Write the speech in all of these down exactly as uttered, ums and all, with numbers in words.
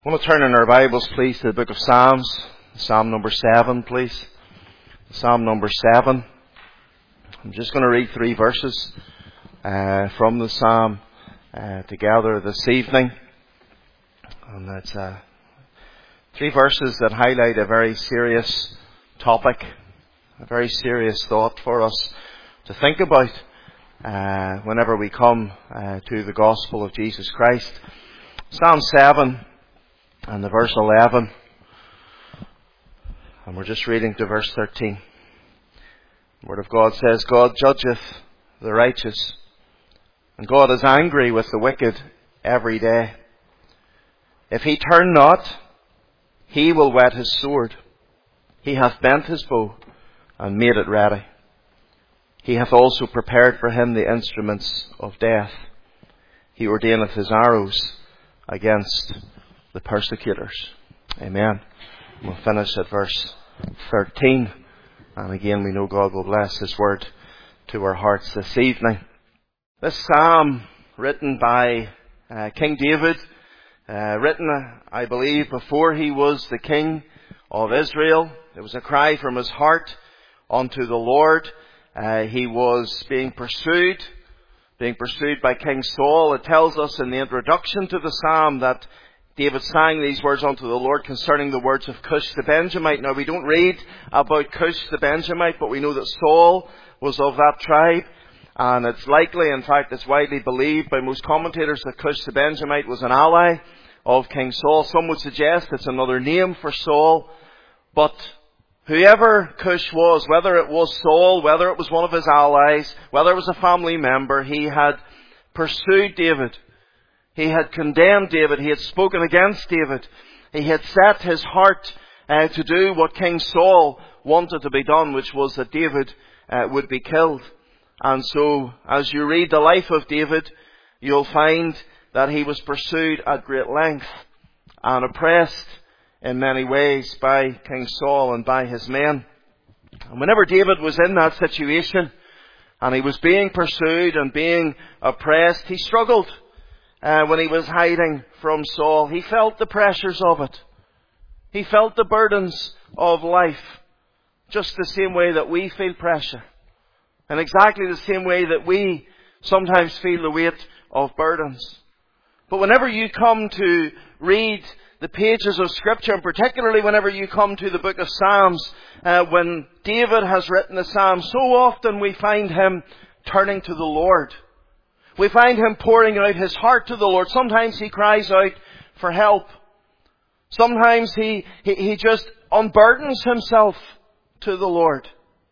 I want to turn in our Bibles, please, to the book of Psalms. Psalm number seven, please. Psalm number seven. I'm just going to read three verses uh, from the Psalm uh, together this evening. And that's uh, three verses that highlight a very serious topic, a very serious thought for us to think about uh, whenever we come uh, to the gospel of Jesus Christ. Psalm seven. And the verse eleven, and we're just reading to verse thirteen. The Word of God says, God judgeth the righteous, and God is angry with the wicked every day. If he turn not, he will whet his sword. He hath bent his bow, and made it ready. He hath also prepared for him the instruments of death. He ordaineth his arrows against the persecutors. Amen. We'll finish at verse thirteen. And again, we know God will bless His word to our hearts this evening. This psalm, written by uh, King David, uh, written, uh, I believe, before he was the king of Israel. It was a cry from his heart unto the Lord. Uh, he was being pursued, being pursued by King Saul. It tells us in the introduction to the psalm that David sang these words unto the Lord concerning the words of Cush the Benjamite. Now, we don't read about Cush the Benjamite, but we know that Saul was of that tribe. And it's likely, in fact, it's widely believed by most commentators that Cush the Benjamite was an ally of King Saul. Some would suggest it's another name for Saul. But whoever Cush was, whether it was Saul, whether it was one of his allies, whether it was a family member, he had pursued David. He had condemned David. He had spoken against David. He had set his heart uh, to do what King Saul wanted to be done, which was that David uh, would be killed. And so, as you read the life of David, you'll find that he was pursued at great length and oppressed in many ways by King Saul and by his men. And whenever David was in that situation, and he was being pursued and being oppressed, he struggled. Uh, when he was hiding from Saul, he felt the pressures of it. He felt the burdens of life, just the same way that we feel pressure. And exactly the same way that we sometimes feel the weight of burdens. But whenever you come to read the pages of Scripture, and particularly whenever you come to the book of Psalms, uh, when David has written the Psalms, so often we find him turning to the Lord. We find him pouring out his heart to the Lord. Sometimes he cries out for help. Sometimes he, he, he just unburdens himself to the Lord.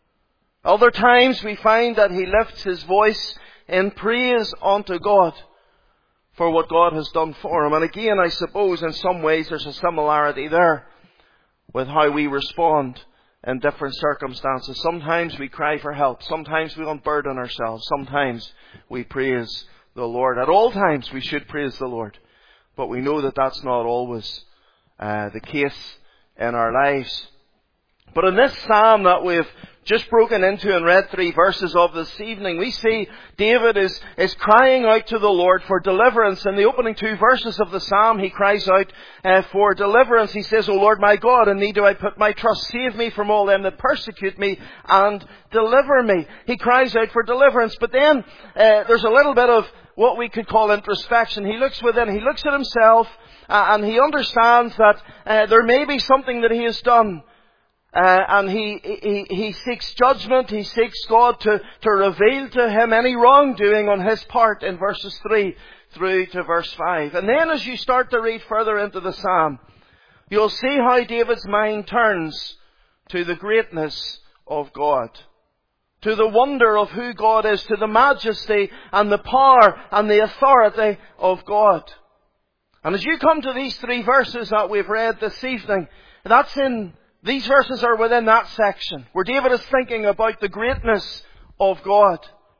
Other times we find that he lifts his voice in praise unto God for what God has done for him. And again, I suppose in some ways there's a similarity there with how we respond in different circumstances. Sometimes we cry for help. Sometimes we unburden ourselves. Sometimes we praise the Lord. At all times we should praise the Lord. But we know that that's not always uh, the case in our lives. But in this psalm that we've just broken into and read three verses of this evening, we see David is, is crying out to the Lord for deliverance. In the opening two verses of the psalm, he cries out uh, for deliverance. He says, O Lord my God, in thee do I put my trust. Save me from all them that persecute me and deliver me. He cries out for deliverance. But then uh, there's a little bit of what we could call introspection. He looks within, he looks at himself, uh, and he understands that uh, there may be something that he has done. Uh, and he, he, he seeks judgment. He seeks God to, to reveal to him any wrongdoing on his part in verses three through to verse five. And then as you start to read further into the psalm, you'll see how David's mind turns to the greatness of God, to the wonder of who God is, to the majesty and the power and the authority of God. And as you come to these three verses that we've read this evening, that's in These verses are within that section where David is thinking about the greatness of God.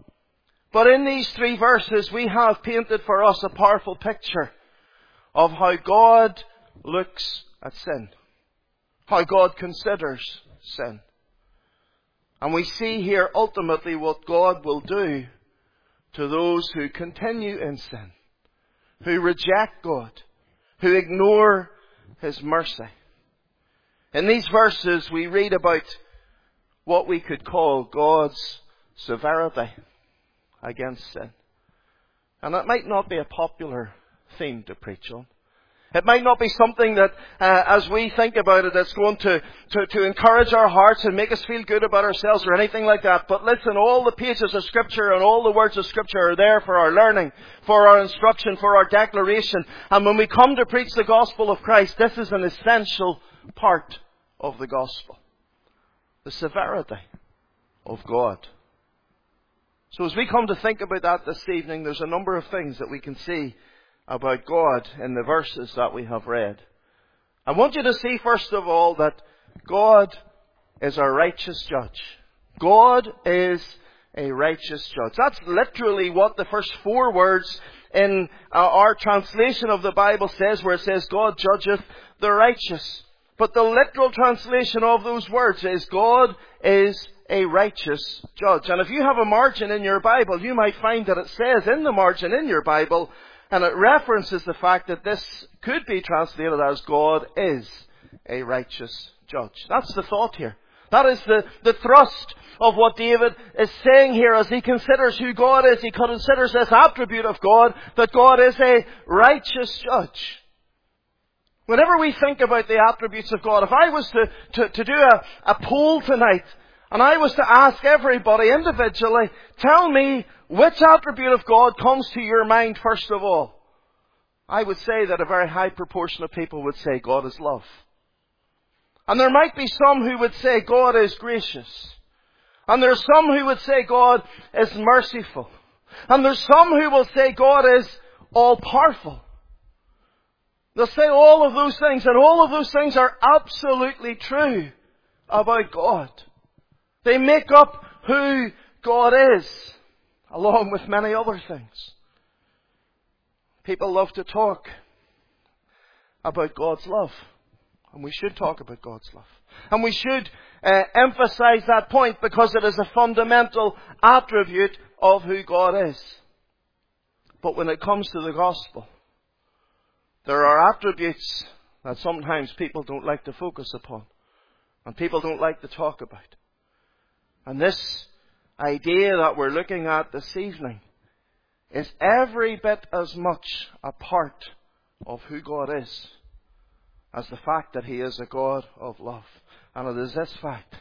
But in these three verses we have painted for us a powerful picture of how God looks at sin, how God considers sin. And we see here ultimately what God will do to those who continue in sin, who reject God, who ignore His mercy. In these verses we read about what we could call God's severity against sin. And it might not be a popular theme to preach on. It might not be something that, uh, as we think about it, that's going to, to, to encourage our hearts and make us feel good about ourselves or anything like that. But listen, all the pages of Scripture and all the words of Scripture are there for our learning, for our instruction, for our declaration. And when we come to preach the gospel of Christ, this is an essential part of the gospel. The severity of God. So as we come to think about that this evening, there's a number of things that we can see about God in the verses that we have read. I want you to see, first of all, that God is a righteous judge. God is a righteous judge. That's literally what the first four words in uh, our translation of the Bible says, where it says, God judgeth the righteous. But the literal translation of those words is, God is a righteous judge. And if you have a margin in your Bible, you might find that it says in the margin in your Bible, and it references the fact that this could be translated as God is a righteous judge. That's the thought here. That is the, the thrust of what David is saying here as he considers who God is. He considers this attribute of God, that God is a righteous judge. Whenever we think about the attributes of God, if I was to, to, to do a, a poll tonight, and I was to ask everybody individually, tell me which attribute of God comes to your mind first of all, I would say that a very high proportion of people would say God is love. And there might be some who would say God is gracious. And there's some who would say God is merciful. And there's some who will say God is all-powerful. They'll say all of those things, and all of those things are absolutely true about God. They make up who God is, along with many other things. People love to talk about God's love. And we should talk about God's love. And we should uh, emphasize that point because it is a fundamental attribute of who God is. But when it comes to the gospel, there are attributes that sometimes people don't like to focus upon. And people don't like to talk about. And this idea that we're looking at this evening is every bit as much a part of who God is as the fact that He is a God of love. And it is this fact.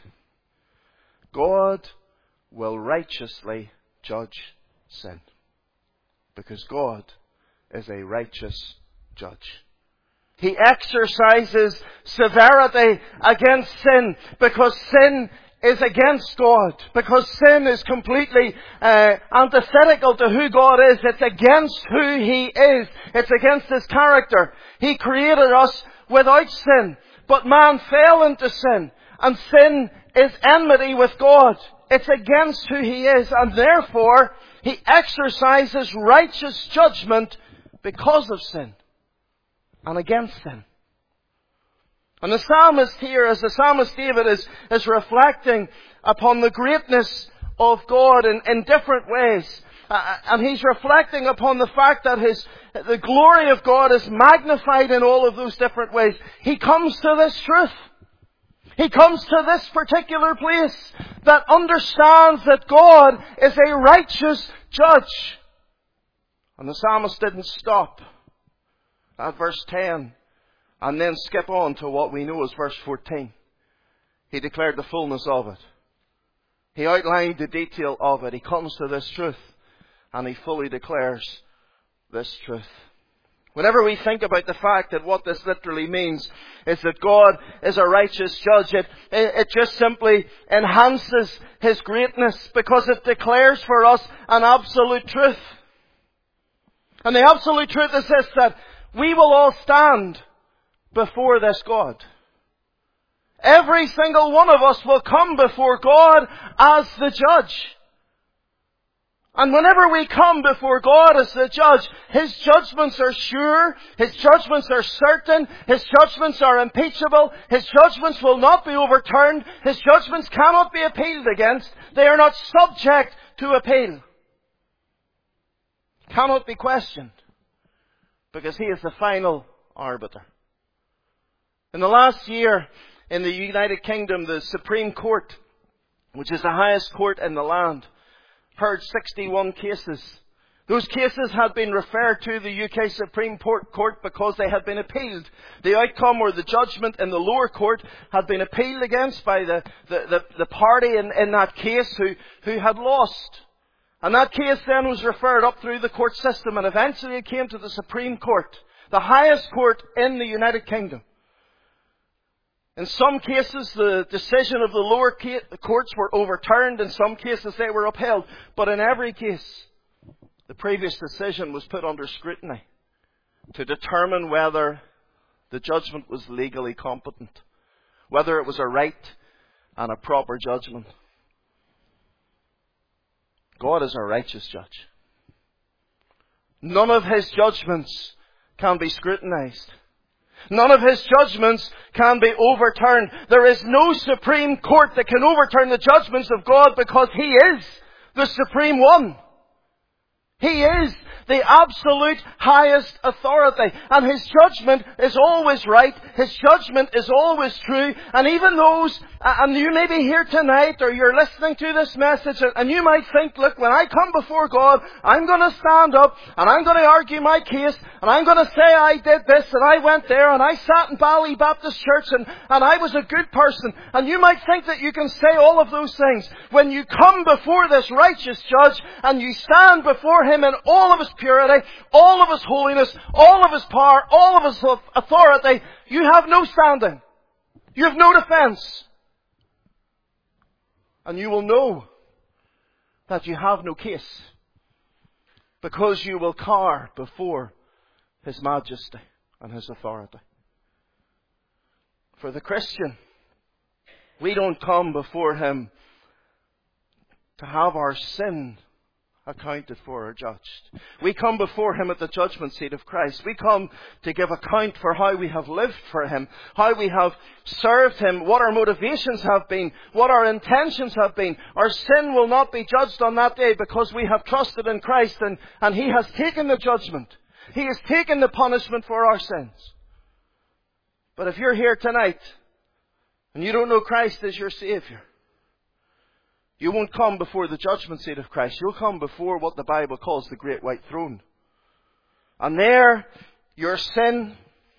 God will righteously judge sin. Because God is a righteous judge. He exercises severity against sin because sin is against God. Because sin is completely uh, antithetical to who God is. It's against who He is. It's against His character. He created us without sin. But man fell into sin. And sin is enmity with God. It's against who He is. And therefore, He exercises righteous judgment because of sin. And against sin. And the psalmist here, as the psalmist David is, is reflecting upon the greatness of God in, in different ways. Uh, and he's reflecting upon the fact that his, the glory of God is magnified in all of those different ways. He comes to this truth. He comes to this particular place that understands that God is a righteous judge. And the psalmist didn't stop at verse ten. And then skip on to what we know as verse fourteen. He declared the fullness of it. He outlined the detail of it. He comes to this truth. And he fully declares this truth. Whenever we think about the fact that what this literally means is that God is a righteous judge, it, it just simply enhances His greatness because it declares for us an absolute truth. And the absolute truth is this, that we will all stand before this God. Every single one of us will come before God as the judge. And whenever we come before God as the judge, His judgments are sure, His judgments are certain, His judgments are impeachable, His judgments will not be overturned, His judgments cannot be appealed against, they are not subject to appeal. Cannot be questioned, because He is the final arbiter. In the last year, in the United Kingdom, the Supreme Court, which is the highest court in the land, heard sixty-one cases. Those cases had been referred to the U K Supreme Court because they had been appealed. The outcome or the judgment in the lower court had been appealed against by the, the, the, the party in, in that case who, who had lost. And that case then was referred up through the court system, and eventually it came to the Supreme Court, the highest court in the United Kingdom. In some cases, the decision of the lower courts were overturned. In some cases, they were upheld. But in every case, the previous decision was put under scrutiny to determine whether the judgment was legally competent, whether it was a right and a proper judgment. God is a righteous judge. None of His judgments can be scrutinized. None of His judgments can be overturned. There is no Supreme Court that can overturn the judgments of God because He is the Supreme One. He is the absolute highest authority. And His judgment is always right. His judgment is always true. And even those, and you may be here tonight or you're listening to this message and you might think, look, when I come before God, I'm going to stand up and I'm going to argue my case and I'm going to say I did this and I went there and I sat in Bally Baptist Church and, and I was a good person. And you might think that you can say all of those things. When you come before this righteous judge and you stand before Him in all of His purity, all of His holiness, all of His power, all of His authority, you have no standing. You have no defense. And you will know that you have no case because you will cower before His majesty and His authority. For the Christian, we don't come before Him to have our sin accounted for or judged. We come before Him at the judgment seat of Christ. We come to give account for how we have lived for Him, how we have served Him, what our motivations have been, what our intentions have been. Our sin will not be judged on that day because we have trusted in Christ and, and He has taken the judgment. He has taken the punishment for our sins. But if you're here tonight and you don't know Christ as your Savior, you won't come before the judgment seat of Christ. You'll come before what the Bible calls the great white throne. And there, your sin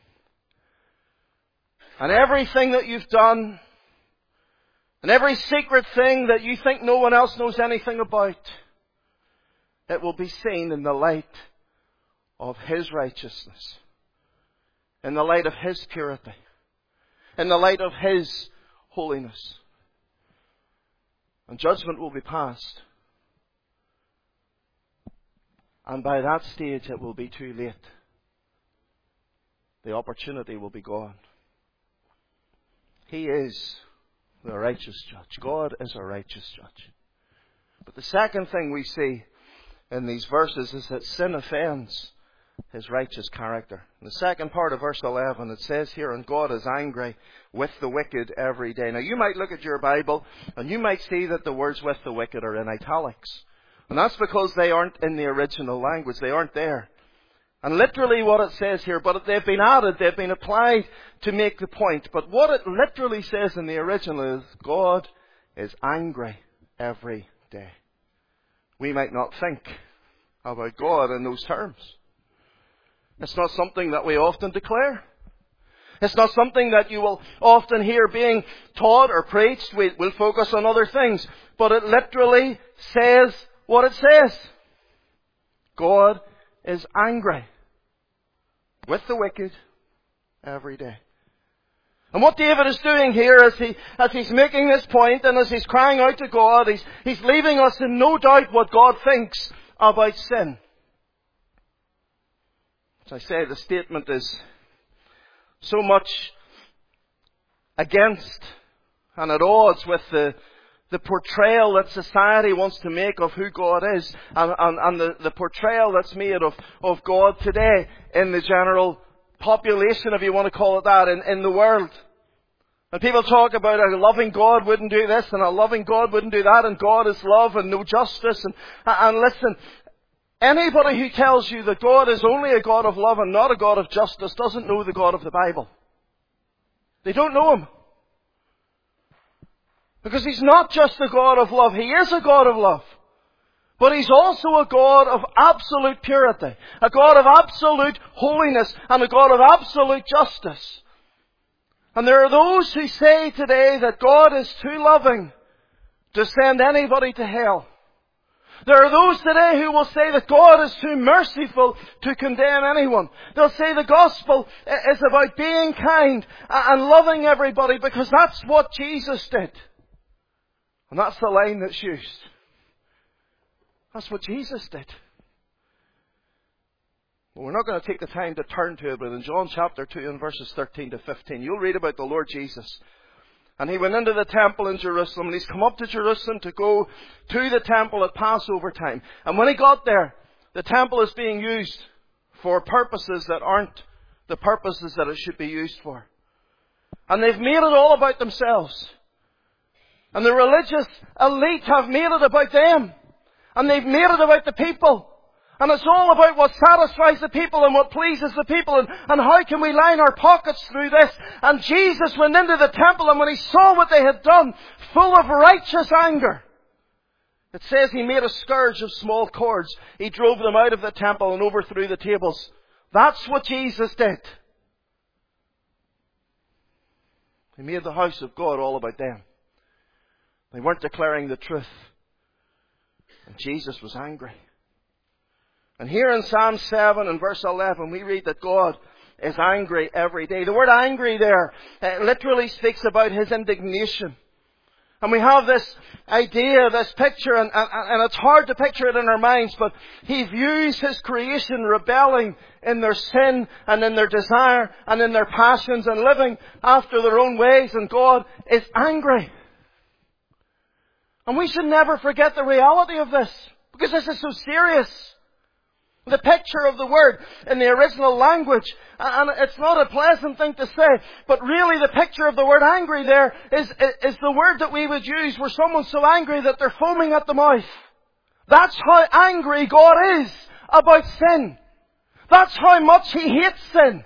and everything that you've done and every secret thing that you think no one else knows anything about, it will be seen in the light of His righteousness, in the light of His purity, in the light of His holiness. And judgment will be passed. And by that stage it will be too late. The opportunity will be gone. He is the righteous judge. God is a righteous judge. But the second thing we see in these verses is that sin offends His righteous character. In the second part of verse eleven, it says here, and God is angry with the wicked every day. Now you might look at your Bible and you might see that the words with the wicked are in italics. And that's because they aren't in the original language. They aren't there. And literally what it says here, but they've been added, they've been applied to make the point. But what it literally says in the original is, God is angry every day. We might not think about God in those terms. It's not something that we often declare. It's not something that you will often hear being taught or preached. We, we'll focus on other things. But it literally says what it says. God is angry with the wicked every day. And what David is doing here as he as he's making this point and as he's crying out to God, he's, he's leaving us in no doubt what God thinks about sin. As I say, the statement is so much against and at odds with the, the portrayal that society wants to make of who God is and, and, and the, the portrayal that's made of, of God today in the general population, if you want to call it that, in, in the world. And people talk about a loving God wouldn't do this and a loving God wouldn't do that and God is love and no justice. And, and listen, anybody who tells you that God is only a God of love and not a God of justice doesn't know the God of the Bible. They don't know Him. Because He's not just a God of love. He is a God of love. But He's also a God of absolute purity. A God of absolute holiness. And a God of absolute justice. And there are those who say today that God is too loving to send anybody to hell. There are those today who will say that God is too merciful to condemn anyone. They'll say the gospel is about being kind and loving everybody because that's what Jesus did. And that's the line that's used. That's what Jesus did. Well, we're not going to take the time to turn to it, but in John chapter two and verses thirteen to fifteen, you'll read about the Lord Jesus. And He went into the temple in Jerusalem, and He's come up to Jerusalem to go to the temple at Passover time. And when He got there, the temple is being used for purposes that aren't the purposes that it should be used for. And they've made it all about themselves. And the religious elite have made it about them. And they've made it about the people. And it's all about what satisfies the people and what pleases the people and, and how can we line our pockets through this. And Jesus went into the temple and when He saw what they had done, full of righteous anger, it says He made a scourge of small cords. He drove them out of the temple and overthrew the tables. That's what Jesus did. He made the house of God all about them. They weren't declaring the truth. And Jesus was angry. And here in Psalm seven and verse eleven, we read that God is angry every day. The word angry there uh, literally speaks about His indignation. And we have this idea, this picture, and, and, and it's hard to picture it in our minds, but He views His creation rebelling in their sin and in their desire and in their passions and living after their own ways, and God is angry. And we should never forget the reality of this, because this is so serious. The picture of the word in the original language, and it's not a pleasant thing to say, but really the picture of the word angry there is, is the word that we would use where someone's so angry that they're foaming at the mouth. That's how angry God is about sin. That's how much He hates sin.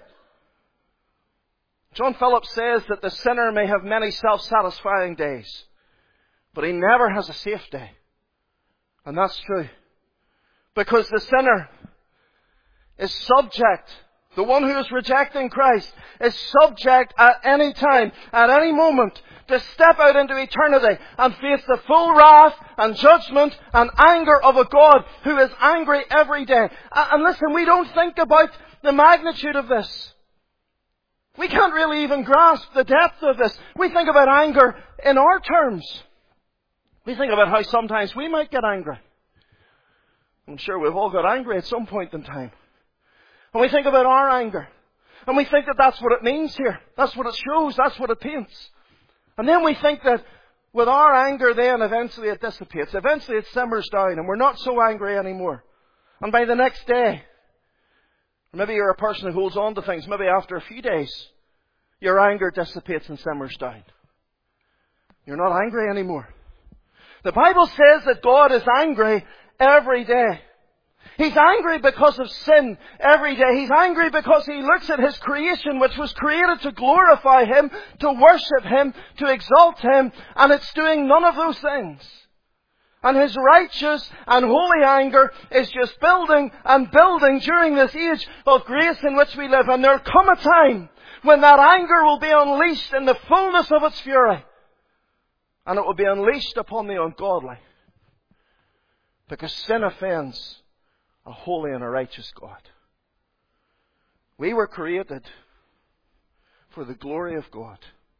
John Phillips says that the sinner may have many self-satisfying days, but he never has a safe day. And that's true. Because the sinner is subject, the one who is rejecting Christ, is subject at any time, at any moment, to step out into eternity and face the full wrath and judgment and anger of a God who is angry every day. And listen, we don't think about the magnitude of this. We can't really even grasp the depth of this. We think about anger in our terms. We think about how sometimes we might get angry. I'm sure we've all got angry at some point in time. And we think about our anger. And we think that that's what it means here. That's what it shows. That's what it paints. And then we think that with our anger then eventually it dissipates. Eventually it simmers down and we're not so angry anymore. And by the next day, maybe you're a person who holds on to things, maybe after a few days, your anger dissipates and simmers down. You're not angry anymore. The Bible says that God is angry every day. He's angry because of sin every day. He's angry because He looks at His creation, which was created to glorify Him, to worship Him, to exalt Him, and it's doing none of those things. And His righteous and holy anger is just building and building during this age of grace in which we live. And there'll come a time when that anger will be unleashed in the fullness of its fury. And it will be unleashed upon the ungodly. Because sin offends a holy and a righteous God. We were created for the glory of God.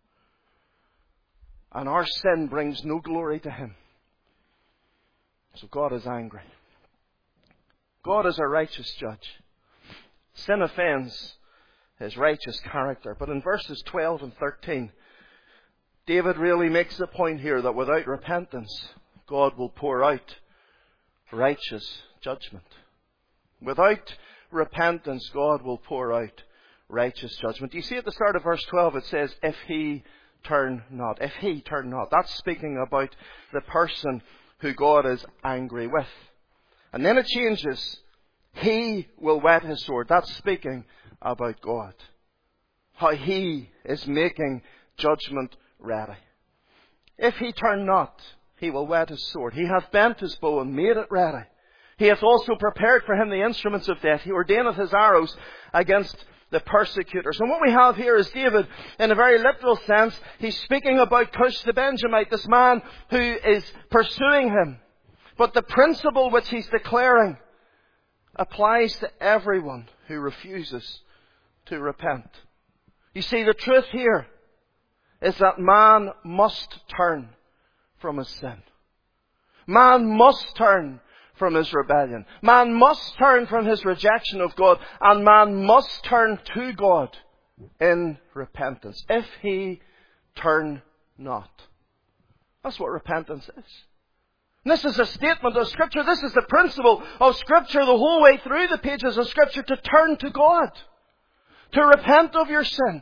And our sin brings no glory to Him. So God is angry. God is a righteous judge. Sin offends His righteous character. But in verses twelve and thirteen, David really makes the point here that without repentance, God will pour out righteous judgment. Without repentance, God will pour out righteous judgment. You see at the start of verse twelve, it says, if he turn not. If he turn not. That's speaking about the person who God is angry with. And then it changes. He will whet his sword. That's speaking about God. how He is making judgment ready. If He turn not, He will whet His sword. He hath bent His bow and made it ready. He hath also prepared for him the instruments of death. He ordaineth his arrows against the persecutors. And what we have here is David, in a very literal sense, he's speaking about Cush the Benjamite, this man who is pursuing him. But the principle which he's declaring applies to everyone who refuses to repent. You see, the truth here is that man must turn from his sin. Man must turn from his rebellion. Man must turn from his rejection of God, and man must turn to God in repentance, if he turn not. That's what repentance is. And this is a statement of Scripture. This is the principle of Scripture the whole way through the pages of Scripture, to turn to God, to repent of your sin.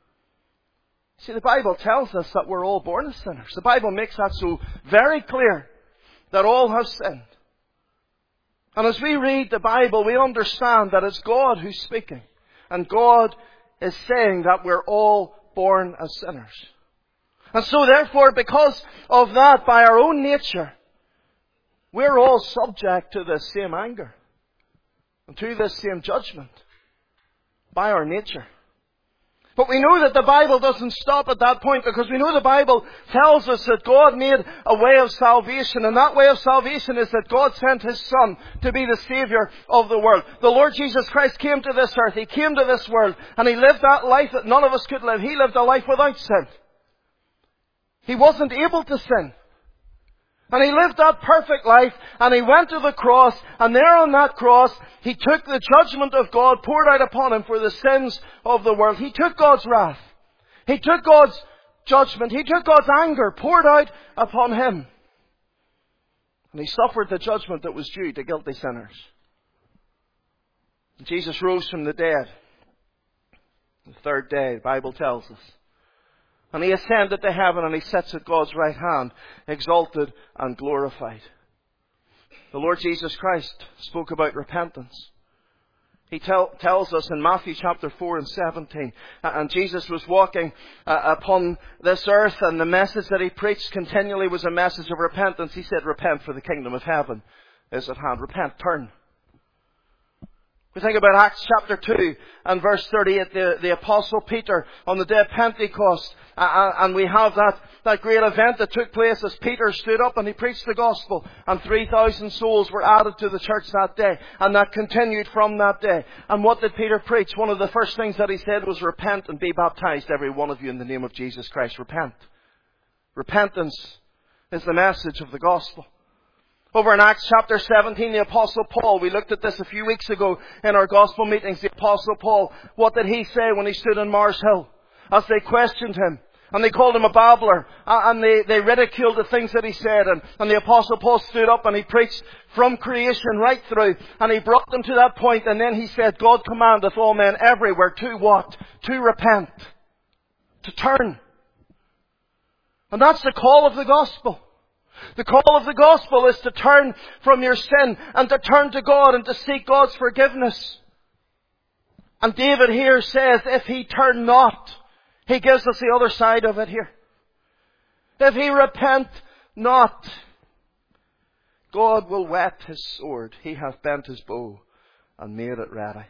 See, the Bible tells us that we're all born as sinners. The Bible makes that so very clear, that all have sinned. And as we read the Bible, we understand that it's God who's speaking. And God is saying that we're all born as sinners. And so therefore, because of that, by our own nature, we're all subject to this same anger. And to this same judgment. By our nature. But we know that the Bible doesn't stop at that point, because we know the Bible tells us that God made a way of salvation. And that way of salvation is that God sent His Son to be the Saviour of the world. The Lord Jesus Christ came to this earth. He came to this world. And He lived that life that none of us could live. He lived a life without sin. He wasn't able to sin. And He lived that perfect life, and He went to the cross, and there on that cross, He took the judgment of God poured out upon Him for the sins of the world. He took God's wrath. He took God's judgment. He took God's anger poured out upon Him. And He suffered the judgment that was due to guilty sinners. And Jesus rose from the dead. The third day, the Bible tells us. And He ascended to heaven, and He sits at God's right hand, exalted and glorified. The Lord Jesus Christ spoke about repentance. He tell, tells us in Matthew chapter four and seventeen, and Jesus was walking uh, upon this earth, and the message that He preached continually was a message of repentance. He said, repent, for the kingdom of heaven is at hand. Repent, turn. We think about Acts chapter two and verse thirty-eight, the, the Apostle Peter on the day of Pentecost. Uh, and we have that, that great event that took place as Peter stood up and he preached the gospel. And three thousand souls were added to the church that day. And that continued from that day. And what did Peter preach? One of the first things that he said was, repent and be baptized, every one of you, in the name of Jesus Christ. Repent. Repentance is the message of the gospel. Over in Acts chapter seventeen, the Apostle Paul, we looked at this a few weeks ago in our gospel meetings. The Apostle Paul, what did he say when he stood on Mars Hill? As they questioned him, and they called him a babbler, and they, they ridiculed the things that he said. And, and the Apostle Paul stood up and he preached from creation right through, and he brought them to that point, and then he said, God commandeth all men everywhere to what? To repent. To turn. And that's the call of the gospel. The call of the gospel is to turn from your sin and to turn to God and to seek God's forgiveness. And David here says, if he turn not, he gives us the other side of it here. If he repent not, God will whet His sword. He hath bent His bow and made it ready.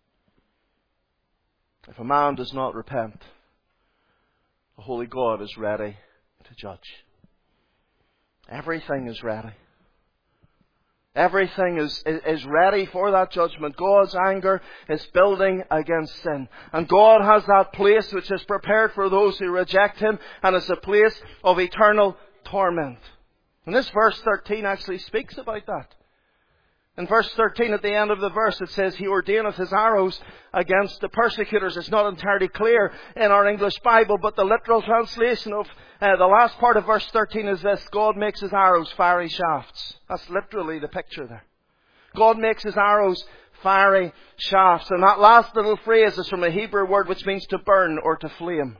If a man does not repent, the holy God is ready to judge. Everything is ready. Everything is, is ready for that judgment. God's anger is building against sin. And God has that place which is prepared for those who reject Him, and it's a place of eternal torment. And this verse thirteen actually speaks about that. In verse thirteen, at the end of the verse, it says, He ordaineth His arrows against the persecutors. It's not entirely clear in our English Bible, but the literal translation of uh, the last part of verse thirteen is this: God makes His arrows fiery shafts. That's literally the picture there. God makes His arrows fiery shafts. And that last little phrase is from a Hebrew word which means to burn or to flame.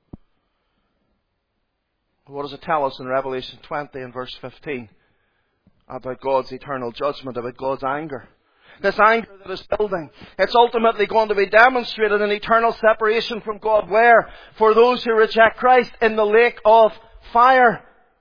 What does it tell us in Revelation twenty and verse fifteen? About God's eternal judgment, about God's anger. This anger that is building, it's ultimately going to be demonstrated in eternal separation from God. Where? For those who reject Christ, in the lake of fire.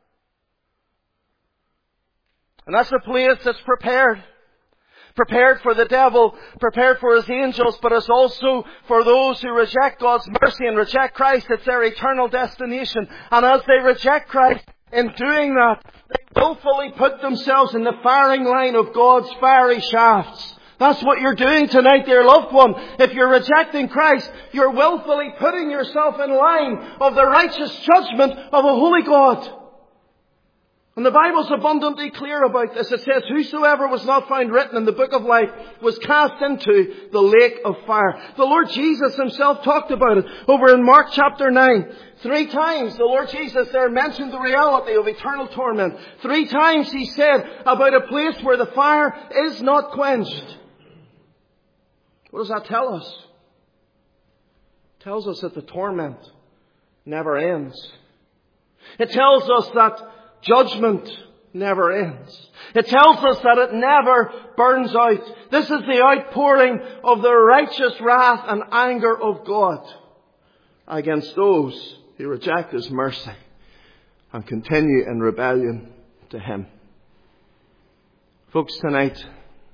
And that's a place that's prepared. Prepared for the devil, prepared for his angels, but it's also for those who reject God's mercy and reject Christ. It's their eternal destination. And as they reject Christ, in doing that, they willfully put themselves in the firing line of God's fiery shafts. That's what you're doing tonight, dear loved one. If you're rejecting Christ, you're willfully putting yourself in line of the righteous judgment of a holy God. And the Bible's abundantly clear about this. It says, whosoever was not found written in the book of life was cast into the lake of fire. The Lord Jesus himself talked about it over in Mark chapter nine. Three times the Lord Jesus there mentioned the reality of eternal torment. Three times he said about a place where the fire is not quenched. What does that tell us? It tells us that the torment never ends. It tells us that judgment never ends. It tells us that it never burns out. This is the outpouring of the righteous wrath and anger of God against those who reject His mercy and continue in rebellion to Him. Folks, tonight,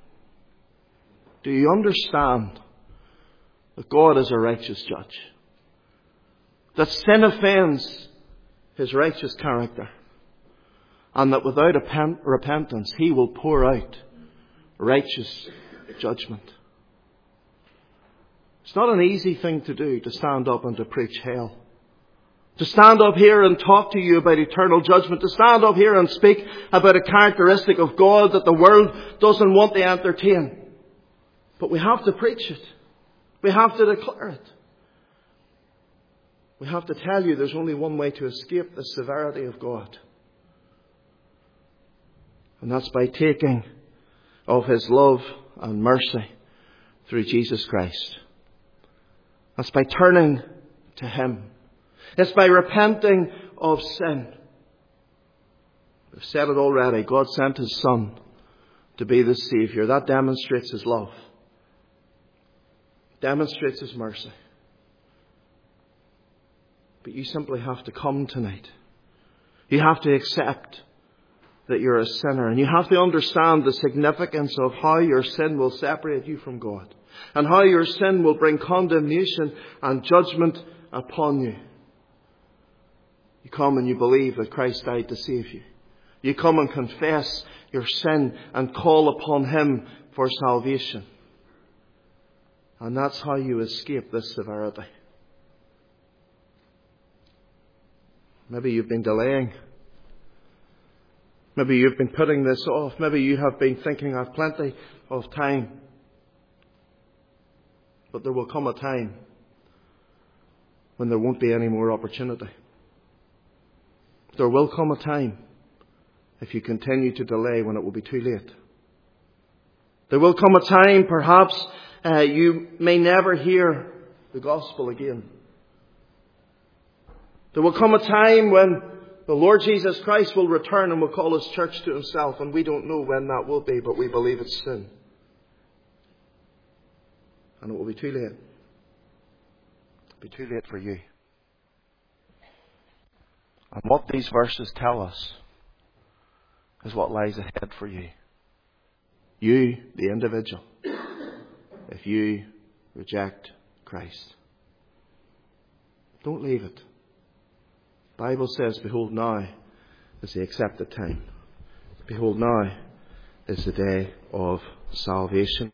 do you understand that God is a righteous judge? That sin offends His righteous character? And that without repentance, He will pour out righteous judgment. It's not an easy thing to do, to stand up and to preach hell. To stand up here and talk to you about eternal judgment. To stand up here and speak about a characteristic of God that the world doesn't want to entertain. But we have to preach it. We have to declare it. We have to tell you there's only one way to escape the severity of God. And that's by taking of His love and mercy through Jesus Christ. That's by turning to Him. It's by repenting of sin. We've said it already. God sent His Son to be the Saviour. That demonstrates His love. Demonstrates His mercy. But you simply have to come tonight. You have to accept that you're a sinner. And you have to understand the significance of how your sin will separate you from God. And how your sin will bring condemnation and judgment upon you. You come and you believe that Christ died to save you. You come and confess your sin and call upon Him for salvation. And that's how you escape this severity. Maybe you've been delaying. Maybe you've been putting this off. Maybe you have been thinking, I've plenty of time. But there will come a time when there won't be any more opportunity. There will come a time, if you continue to delay, when it will be too late. There will come a time, perhaps, uh, you may never hear the gospel again. There will come a time when the Lord Jesus Christ will return and will call His church to Himself. And we don't know when that will be, but we believe it's soon. And it will be too late. It'll be too late for you. And what these verses tell us is what lies ahead for you. You, the individual, if you reject Christ. Don't leave it. The Bible says, behold, now is the accepted time. Behold, now is the day of salvation.